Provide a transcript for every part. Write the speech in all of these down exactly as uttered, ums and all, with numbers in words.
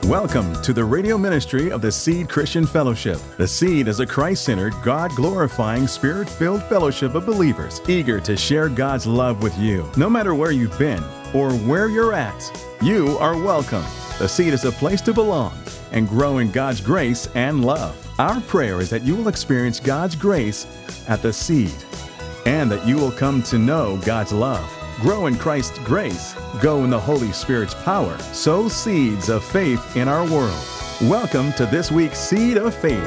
Welcome to the radio ministry of the Seed Christian Fellowship. The Seed is a Christ-centered, God-glorifying, Spirit-filled fellowship of believers eager to share God's love with you. No matter where you've been or where you're at, you are welcome. The Seed is a place to belong and grow in God's grace and love. Our prayer is that you will experience God's grace at the Seed and that you will come to know God's love. Grow in Christ's grace, go in the Holy Spirit's power, sow seeds of faith in our world. Welcome to this week's Seed of Faith.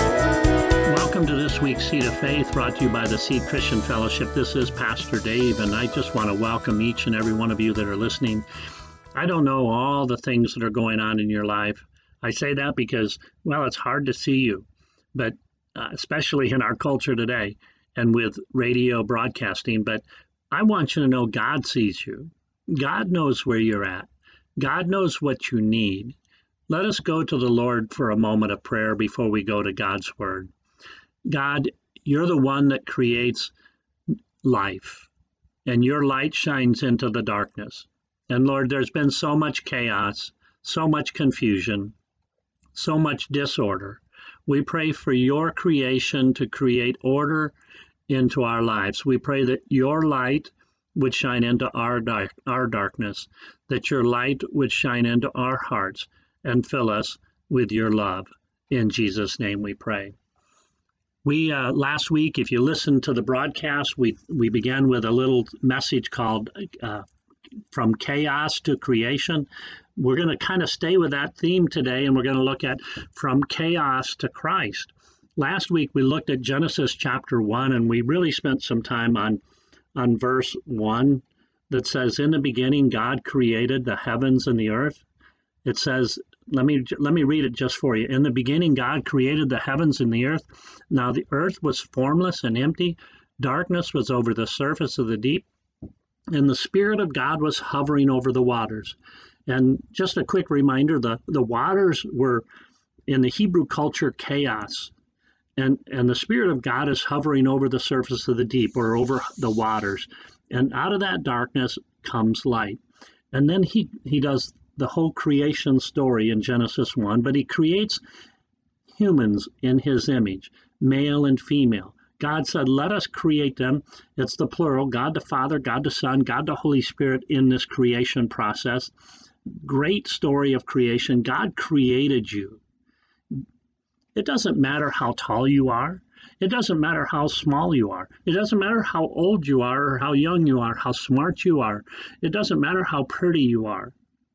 Welcome to this week's Seed of Faith, brought to you by the Seed Christian Fellowship. This is Pastor Dave, and I just want to welcome each and every one of you that are listening. I don't know all the things that are going on in your life. I say that because, well, it's hard to see you, but uh, especially in our culture today and with radio broadcasting, but I want you to know God sees you. God knows where you're at. God knows what you need. Let us go to the Lord for a moment of prayer before we go to God's Word. God, you're the one that creates life, and your light shines into the darkness. And Lord, there's been so much chaos, so much confusion, so much disorder. We pray for your creation to create order into our lives. We pray that your light would shine into our dark, our darkness, that your light would shine into our hearts and fill us with your love. In Jesus' name we pray. We uh, last week, if you listened to the broadcast, we we began with a little message called uh, From Chaos to Creation. We're going to kind of stay with that theme today, and we're going to look at From Chaos to Christ. Last week, we looked at Genesis chapter one, and we really spent some time on, on verse one that says, in the beginning, God created the heavens and the earth. It says, let me let me read it just for you. In the beginning, God created the heavens and the earth. Now the earth was formless and empty. Darkness was over the surface of the deep, and the Spirit of God was hovering over the waters. And just a quick reminder, the, the waters were, in the Hebrew culture, chaos. And and the Spirit of God is hovering over the surface of the deep, or over the waters. And out of that darkness comes light. And then he, he does the whole creation story in Genesis one, but he creates humans in his image, male and female. God said, let us create them. It's the plural, God the Father, God the Son, God the Holy Spirit in this creation process. Great story of creation. God created you. It doesn't matter how tall you are. It doesn't matter how small you are. It doesn't matter how old you are or how young you are, how smart you are. It doesn't matter how pretty you are.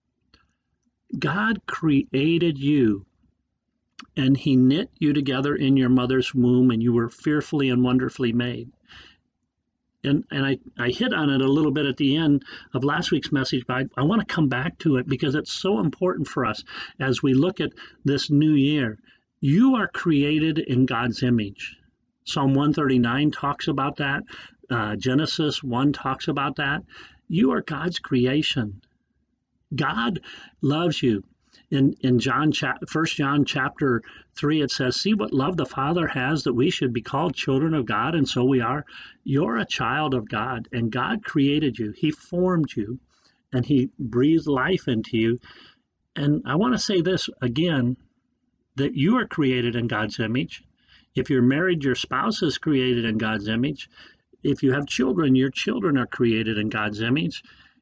God created you, and he knit you together in your mother's womb, and you were fearfully and wonderfully made. And and I, I hit on it a little bit at the end of last week's message, but I, I want to come back to it because it's so important for us as we look at this new year. You are created in God's image. Psalm one thirty-nine talks about that. Uh, Genesis one talks about that. You are God's creation. God loves you. In in John, First John chapter three, it says, see what love the Father has that we should be called children of God, and so we are. You're a child of God, and God created you. He formed you, and he breathed life into you. And I want to say this again, that you are created in God's image. If you're married, your spouse is created in God's image. If you have children, your children are created in God's image.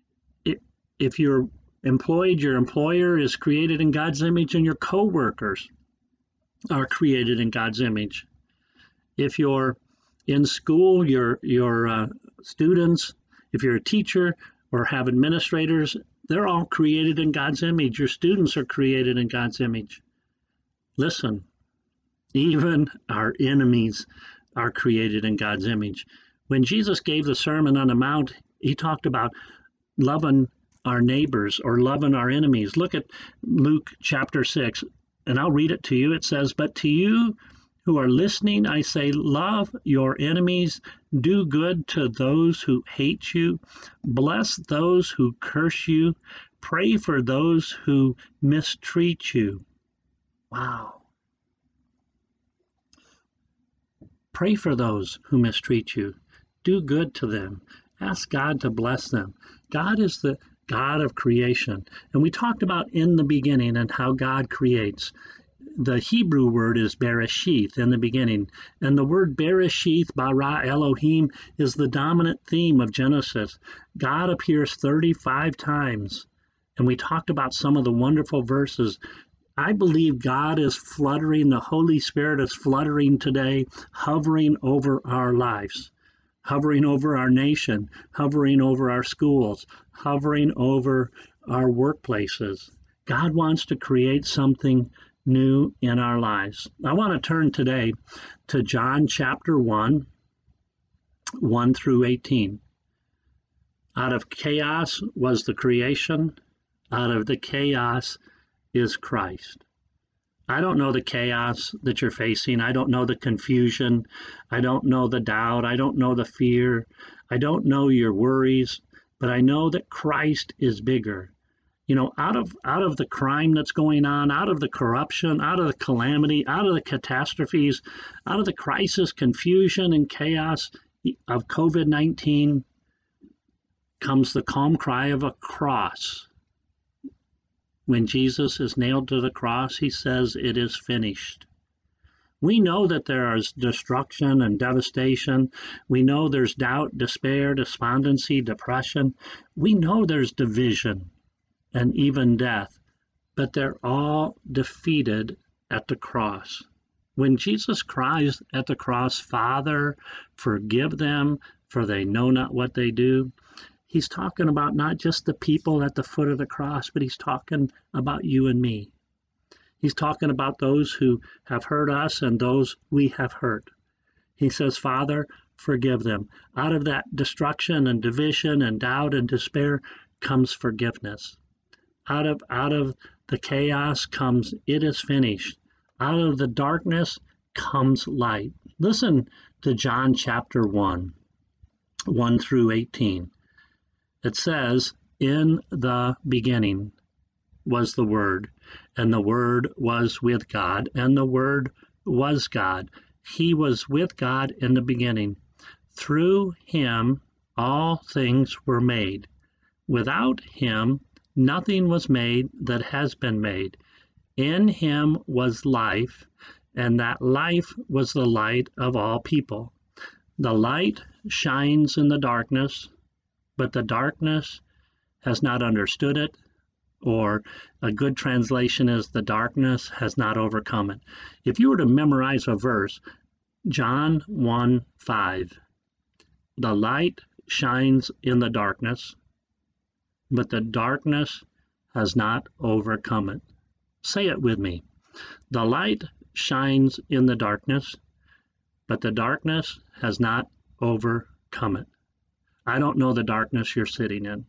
If you're employed, your employer is created in God's image, and your co-workers are created in God's image. If you're in school, your your uh, students, if you're a teacher or have administrators, they're all created in God's image. Your students are created in God's image. Listen, even our enemies are created in God's image. When Jesus gave the Sermon on the Mount, he talked about loving our neighbors or loving our enemies. Look at Luke chapter six, and I'll read it to you. It says, but to you who are listening, I say, love your enemies, do good to those who hate you, bless those who curse you, pray for those who mistreat you. Wow. Pray for those who mistreat you. Do good to them. Ask God to bless them. God is the God of creation. And we talked about in the beginning and how God creates. The Hebrew word is Bereshith, in the beginning. And the word Bereshith, bara Elohim, is the dominant theme of Genesis. God appears thirty-five times. And we talked about some of the wonderful verses. I believe God is fluttering, the Holy Spirit is fluttering today, hovering over our lives, hovering over our nation, hovering over our schools, hovering over our workplaces. God wants to create something new in our lives. I want to turn today to John chapter one, one through eighteen. Out of chaos was the creation. Out of the chaos is Christ. I don't know the chaos that you're facing. I don't know the confusion. I don't know the doubt. I don't know the fear. I don't know your worries, but I know that Christ is bigger. You know, out of out of the crime that's going on, out of the corruption, out of the calamity, out of the catastrophes, out of the crisis, confusion, and chaos of COVID nineteen comes the calm cry of a cross. When Jesus is nailed to the cross, he says, "It is finished." We know that there is destruction and devastation. We know there's doubt, despair, despondency, depression. We know there's division and even death, but they're all defeated at the cross. When Jesus cries at the cross, "Father, forgive them, for they know not what they do," he's talking about not just the people at the foot of the cross, but he's talking about you and me. He's talking about those who have hurt us and those we have hurt. He says, "Father, forgive them." Out of that destruction and division and doubt and despair comes forgiveness. Out of out of the chaos comes, "It is finished." Out of the darkness comes light. Listen to John chapter one, one through eighteen. It says, "In the beginning was the Word, and the Word was with God, and the Word was God. He was with God in the beginning. Through him all things were made. Without him nothing was made that has been made. In him was life, and that life was the light of all people. The light shines in the darkness, but the darkness has not understood it," or a good translation is, "the darkness has not overcome it." If you were to memorize a verse, John one five, "The light shines in the darkness, but the darkness has not overcome it." Say it with me. The light shines in the darkness, but the darkness has not overcome it. I don't know the darkness you're sitting in,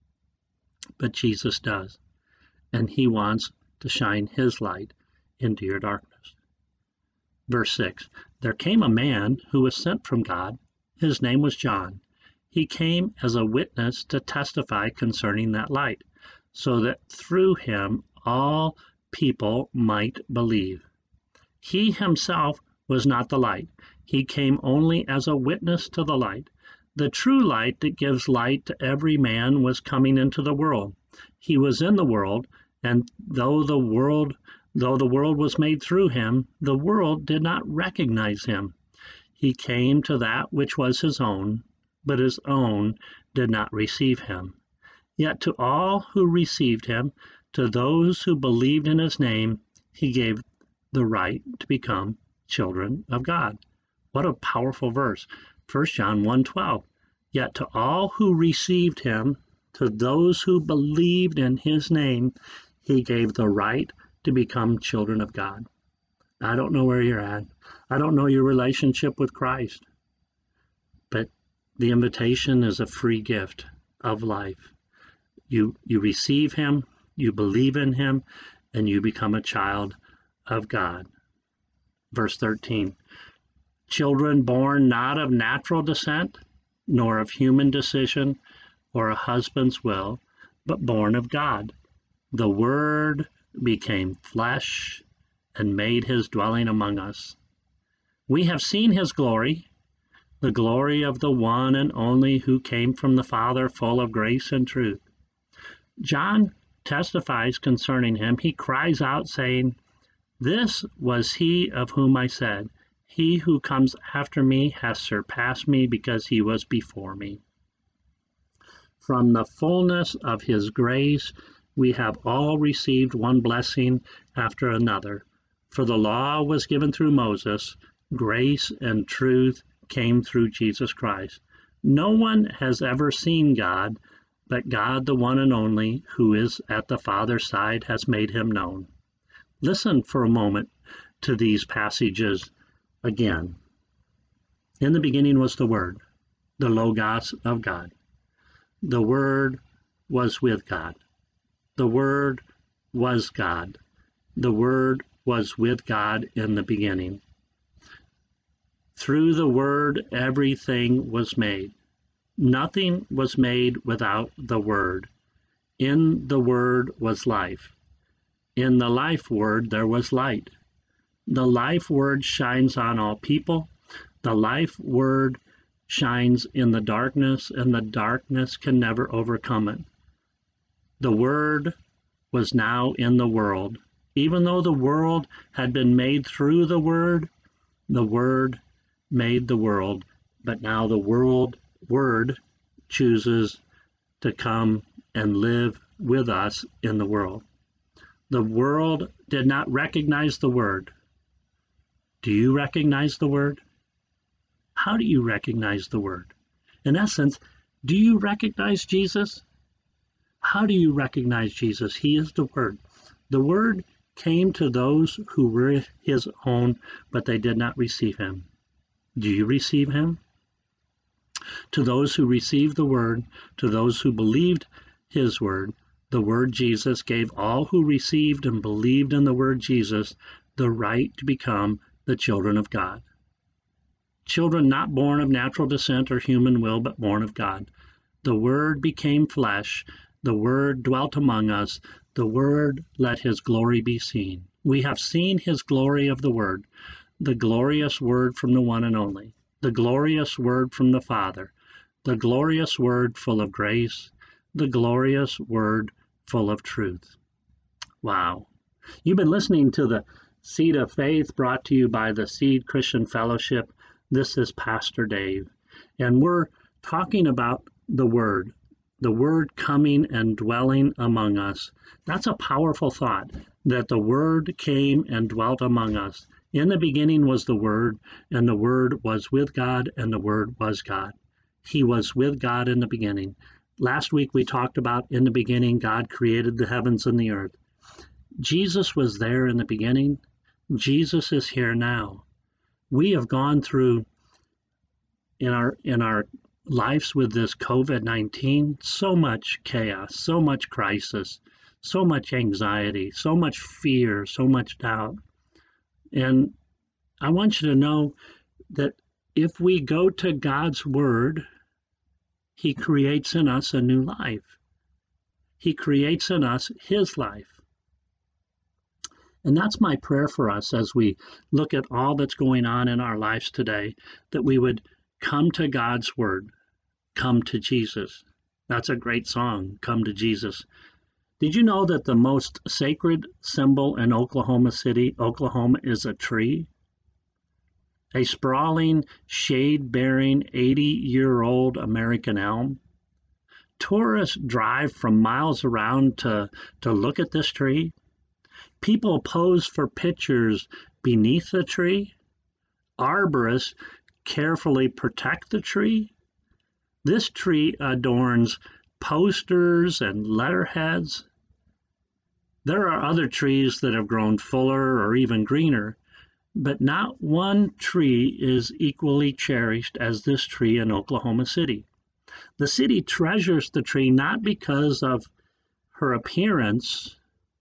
but Jesus does, and he wants to shine his light into your darkness. Verse six, "There came a man who was sent from God. His name was John. He came as a witness to testify concerning that light, so that through him all people might believe. He himself was not the light. He came only as a witness to the light. The true light that gives light to every man was coming into the world. He was in the world, and though the world though the world was made through him, the world did not recognize him. He came to that which was his own, but his own did not receive him. Yet to all who received him, to those who believed in his name, he gave the right to become children of God." What a powerful verse. First John one twelve, "Yet to all who received him, to those who believed in his name, he gave the right to become children of God." I don't know where you're at. I don't know your relationship with Christ, but the invitation is a free gift of life. You you receive him, you believe in him, and you become a child of God. Verse thirteen, "Children born not of natural descent, nor of human decision, or a husband's will, but born of God. The Word became flesh and made his dwelling among us. We have seen his glory, the glory of the one and only who came from the Father, full of grace and truth. John testifies concerning him. He cries out, saying, "This was he of whom I said, he who comes after me has surpassed me because he was before me." From the fullness of his grace, we have all received one blessing after another. For the law was given through Moses, grace and truth came through Jesus Christ. No one has ever seen God, but God, the one and only, who is at the Father's side, has made him known. Listen for a moment to these passages again. In the beginning was the Word, the Logos of God. The Word was with God. The Word was God. The Word was with God in the beginning. Through the Word, everything was made. Nothing was made without the Word. In the Word was life. In the life word there was light. The life word shines on all people. The life word shines in the darkness, and the darkness can never overcome it. The Word was now in the world. Even though the world had been made through the Word, the Word made the world, but now the world Word chooses to come and live with us in the world. The world did not recognize the Word. Do you recognize the Word? How do you recognize the Word? In essence, do you recognize Jesus? How do you recognize Jesus? He is the Word. The Word came to those who were his own, but they did not receive him. Do you receive him? To those who received the Word, to those who believed his Word, the Word Jesus gave all who received and believed in the Word Jesus the right to become the children of God. Children not born of natural descent or human will, but born of God. The Word became flesh. The Word dwelt among us. The Word let his glory be seen. We have seen his glory of the Word, the glorious Word from the one and only, the glorious Word from the Father, the glorious Word full of grace, the glorious Word full of truth. Wow. You've been listening to the Seed of Faith, brought to you by the Seed Christian Fellowship. This is Pastor Dave, and we're talking about the Word, the Word coming and dwelling among us. That's a powerful thought, that the Word came and dwelt among us. In the beginning was the Word, and the Word was with God, and the Word was God. He was with God in the beginning. Last week we talked about in the beginning God created the heavens and the earth. Jesus was there in the beginning. Jesus is here now. We have gone through in our in our lives with this COVID nineteen so much chaos, so much crisis, so much anxiety, so much fear, so much doubt. And I want you to know that if we go to God's Word, he creates in us a new life. He creates in us his life. And that's my prayer for us as we look at all that's going on in our lives today, that we would come to God's Word, come to Jesus. That's a great song, Come to Jesus. Did you know that the most sacred symbol in Oklahoma City, Oklahoma, is a tree? A sprawling, shade-bearing, eighty-year-old American elm. Tourists drive from miles around to, to look at this tree. People pose for pictures beneath the tree. Arborists carefully protect the tree. This tree adorns posters and letterheads. There are other trees that have grown fuller or even greener, but not one tree is equally cherished as this tree in Oklahoma City. The city treasures the tree not because of her appearance,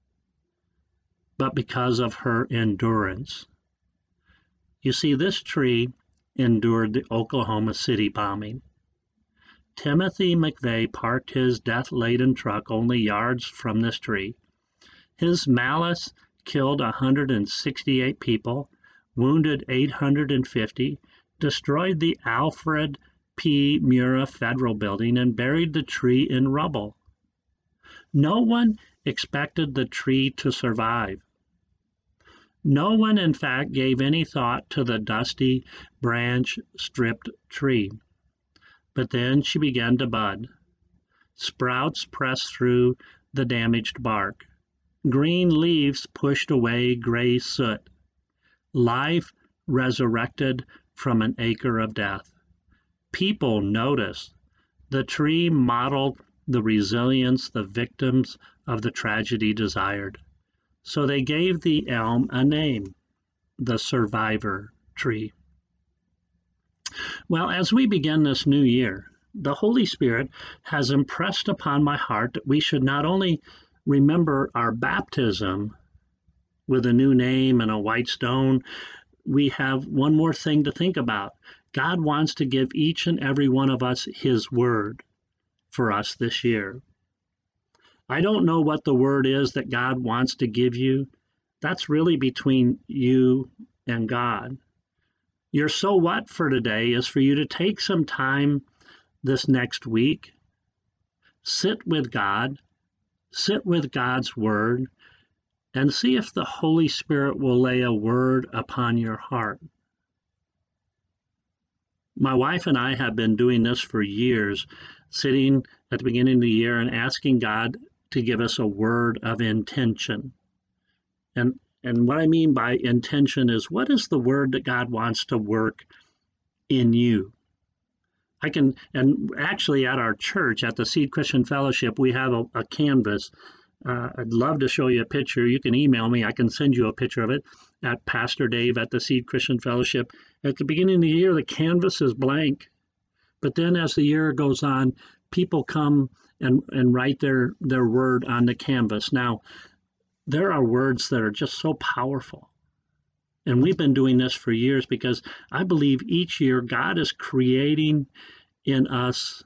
but because of her endurance. You see, this tree endured the Oklahoma City bombing. Timothy McVeigh parked his death-laden truck only yards from this tree. His malice killed one hundred sixty-eight people, wounded eight hundred fifty, destroyed the Alfred P. Murrah Federal Building, and buried the tree in rubble. No one expected the tree to survive. No one, in fact, gave any thought to the dusty, branch-stripped tree. But then she began to bud. Sprouts pressed through the damaged bark. Green leaves pushed away gray soot. Life resurrected from an acre of death. People noticed. The tree modeled the resilience the victims of the tragedy desired. So they gave the elm a name, the survivor tree. Well, as we begin this new year, the Holy Spirit has impressed upon my heart that we should not only remember our baptism with a new name and a white stone, we have one more thing to think about. God wants to give each and every one of us His word for us this year. I don't know what the word is that God wants to give you. That's really between you and God. Your so what for today is for you to take some time this next week, sit with God, sit with God's word, and see if the Holy Spirit will lay a word upon your heart. My wife and I have been doing this for years, sitting at the beginning of the year and asking God to give us a word of intention. And and what I mean by intention is, what is the word that God wants to work in you? I can, and actually at our church, at the Seed Christian Fellowship, we have a, a canvas. Uh, I'd love to show you a picture. You can email me. I can send you a picture of it at Pastor Dave at the Seed Christian Fellowship. At the beginning of the year, the canvas is blank. But then as the year goes on, people come and, and write their, their word on the canvas. Now, there are words that are just so powerful. And we've been doing this for years because I believe each year God is creating in us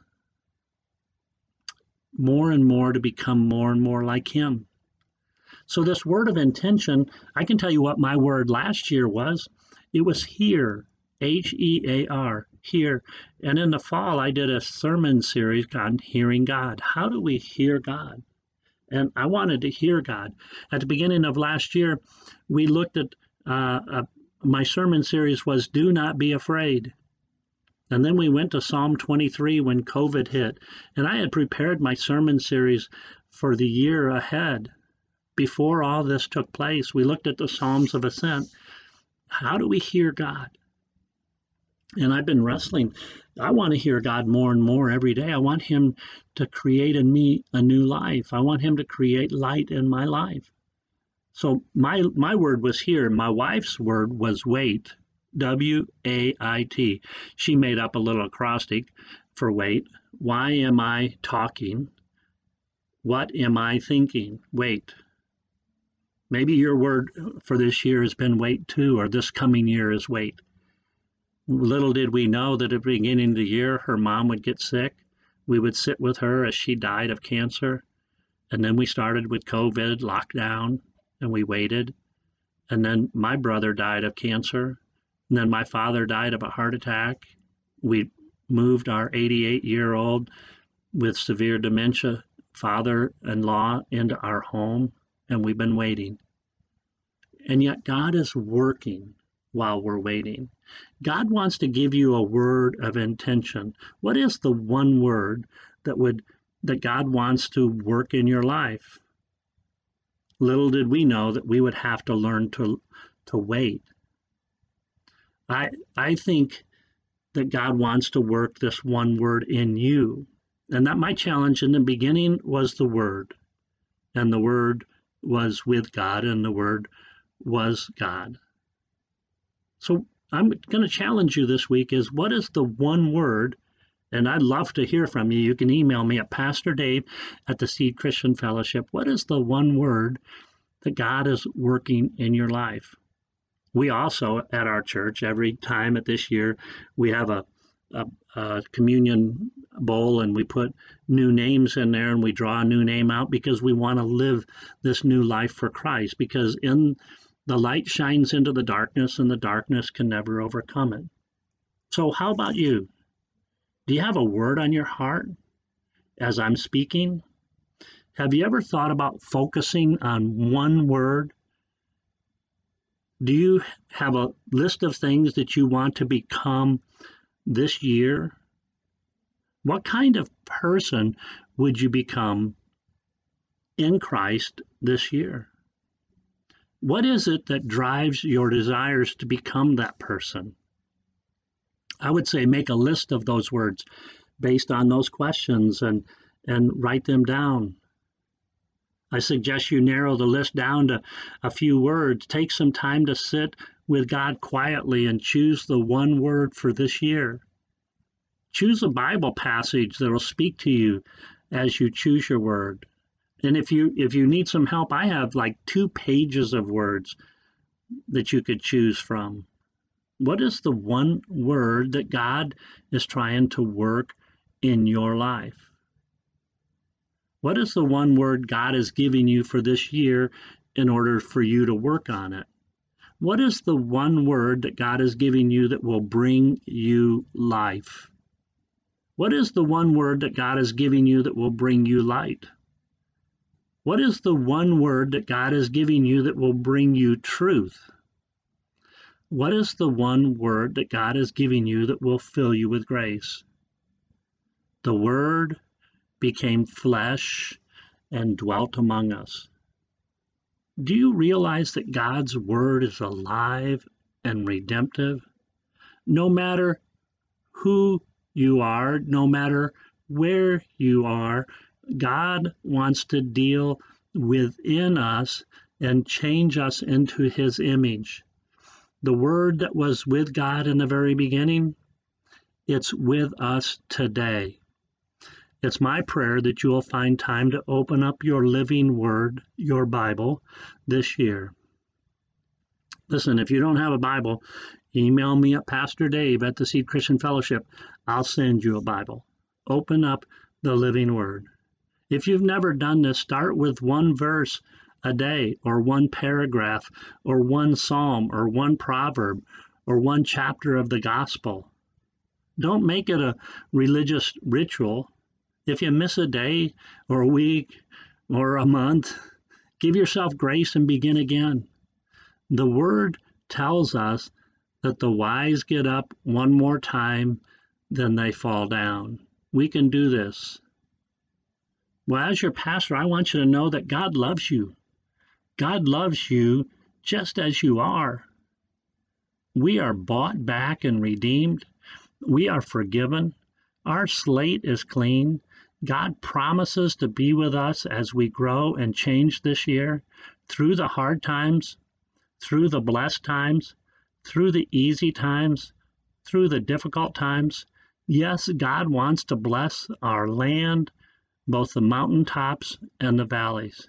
more and more to become more and more like Him. So this word of intention, I can tell you what my word last year was. It was hear, H E A R, hear. And in the fall, I did a sermon series on hearing God. How do we hear God? And I wanted to hear God. At the beginning of last year, we looked at, uh, uh, my sermon series was Do Not Be Afraid. And then we went to Psalm twenty-three when COVID hit. And I had prepared my sermon series for the year ahead. Before all this took place, we looked at the Psalms of Ascent. How do we hear God? And I've been wrestling. I want to hear God more and more every day. I want Him to create in me a new life. I want Him to create light in my life. So my my word was here. My wife's word was wait, W A I T. She made up a little acrostic for wait. Why am I talking? What am I thinking? Wait. Maybe your word for this year has been wait too, or this coming year is wait. Little did we know that at the beginning of the year, her mom would get sick. We would sit with her as she died of cancer. And then we started with COVID, lockdown, and we waited. And then my brother died of cancer. And then my father died of a heart attack. We moved our eighty-eight-year-old with severe dementia father-in-law into our home, and we've been waiting. And yet God is working while we're waiting. God wants to give you a word of intention. What is the one word that would that God wants to work in your life? Little did we know that we would have to learn to to wait. I I think that God wants to work this one word in you. And that my challenge in the beginning was the Word. And the Word was with God, and the Word was God. So I'm going to challenge you this week is, what is the one word? And I'd love to hear from you. You can email me at Pastor Dave at the Seed Christian Fellowship. What is the one word that God is working in your life? We also, at our church, every time at this year, we have a, a, a communion bowl, and we put new names in there, and we draw a new name out because we want to live this new life for Christ. Because in the light shines into the darkness, and the darkness can never overcome it. So how about you? Do you have a word on your heart as I'm speaking? Have you ever thought about focusing on one word? Do you have a list of things that you want to become this year? What kind of person would you become in Christ this year? What is it that drives your desires to become that person? I would say make a list of those words based on those questions and, and write them down. I suggest you narrow the list down to a few words. Take some time to sit with God quietly and choose the one word for this year. Choose a Bible passage that will speak to you as you choose your word. And if you if you need some help, I have like two pages of words that you could choose from. What is the one word that God is trying to work in your life? What is the one word God is giving you for this year in order for you to work on it? What is the one word that God is giving you that will bring you life? What is the one word that God is giving you that will bring you light? What is the one word that God is giving you that will bring you truth? What is the one word that God is giving you that will fill you with grace? The Word became flesh and dwelt among us. Do you realize that God's Word is alive and redemptive? No matter who you are, no matter where you are, God wants to deal within us and change us into His image. The Word that was with God in the very beginning, it's with us today. It's my prayer that you will find time to open up your living Word, your Bible, this year. Listen, if you don't have a Bible, email me at Pastor Dave at the Seed Christian Fellowship. I'll send you a Bible. Open up the living Word. If you've never done this, start with one verse a day, or one paragraph, or one psalm, or one proverb, or one chapter of the gospel. Don't make it a religious ritual. If you miss a day, or a week, or a month, give yourself grace and begin again. The Word tells us that the wise get up one more time, then they fall down. We can do this. Well, as your pastor, I want you to know that God loves you. God loves you just as you are. We are bought back and redeemed. We are forgiven. Our slate is clean. God promises to be with us as we grow and change this year, through the hard times, through the blessed times, through the easy times, through the difficult times. Yes, God wants to bless our land, both the mountaintops and the valleys.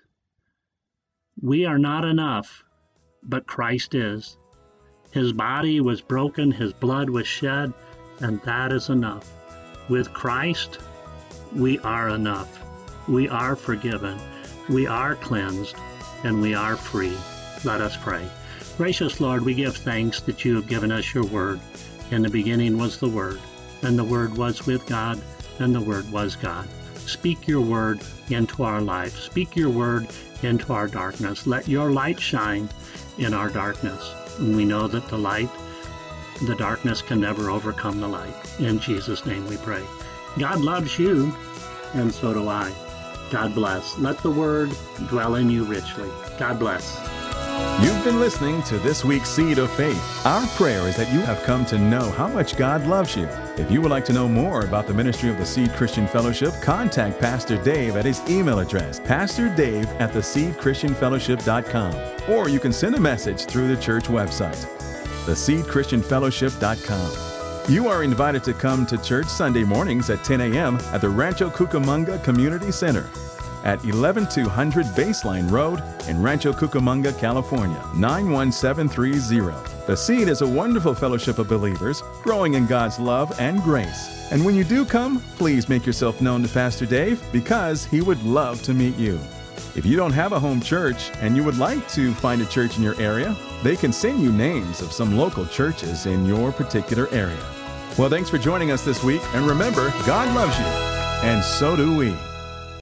We are not enough, but Christ is. His body was broken, His blood was shed, and that is enough. With Christ, we are enough. We are forgiven. We are cleansed, and we are free. Let us pray. Gracious Lord, we give thanks that you have given us your word. In the beginning was the Word, and the Word was with God, and the Word was God. Speak your word into our life. Speak your word into our darkness. Let your light shine in our darkness. And we know that the light, the darkness can never overcome the light. In Jesus' name we pray. God loves you, and so do I. God bless. Let the word dwell in you richly. God bless. You've been listening to this week's Seed of Faith. Our prayer is that you have come to know how much God loves you. If you would like to know more about the ministry of the Seed Christian Fellowship, contact Pastor Dave at his email address, pastor dave at the seed christian fellowship dot com. Or you can send a message through the church website, the seed christian fellowship dot com. You are invited to come to church Sunday mornings at ten a.m. at the Rancho Cucamonga Community Center at eleven two hundred Baseline Road in Rancho Cucamonga, California, nine one seven three zero. The Seed is a wonderful fellowship of believers growing in God's love and grace. And when you do come, please make yourself known to Pastor Dave, because he would love to meet you. If you don't have a home church and you would like to find a church in your area, they can send you names of some local churches in your particular area. Well, thanks for joining us this week, and remember, God loves you, and so do we.